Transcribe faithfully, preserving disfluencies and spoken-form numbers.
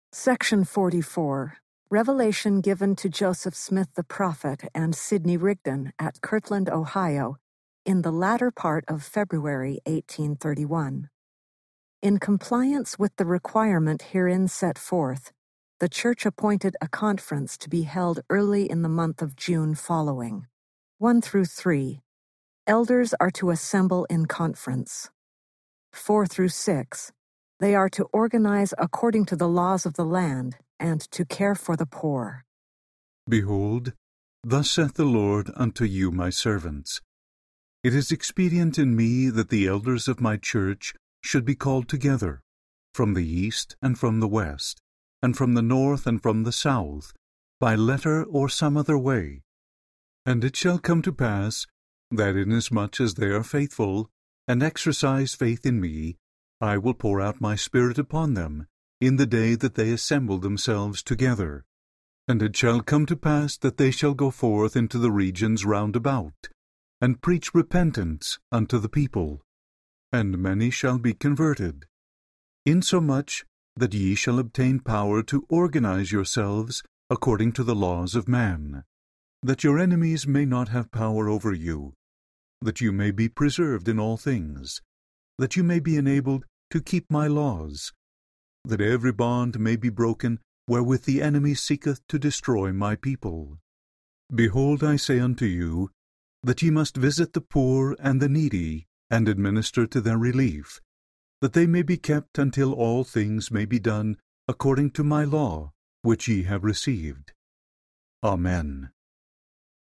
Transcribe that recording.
Section forty-four. Revelation given to Joseph Smith the prophet and Sidney Rigdon at Kirtland, Ohio, in the latter part of February eighteen thirty-one. In compliance with the requirement herein set forth, the Church appointed a conference to be held early in the month of June following. one through three. Elders are to assemble in conference. four through six. They are to organize according to the laws of the land and to care for the poor. Behold, thus saith the Lord unto you, my servants, it is expedient in me that the elders of my church should be called together, from the east and from the west, and from the north and from the south, by letter or some other way. And it shall come to pass, that inasmuch as they are faithful, and exercise faith in me, I will pour out my Spirit upon them, in the day that they assemble themselves together. And it shall come to pass that they shall go forth into the regions round about, and preach repentance unto the people. And many shall be converted, insomuch that ye shall obtain power to organize yourselves according to the laws of man, that your enemies may not have power over you, that you may be preserved in all things, that you may be enabled to keep my laws, that every bond may be broken wherewith the enemy seeketh to destroy my people. Behold, I say unto you, that ye must visit the poor and the needy, and administer to their relief, that they may be kept until all things may be done according to my law, which ye have received. Amen.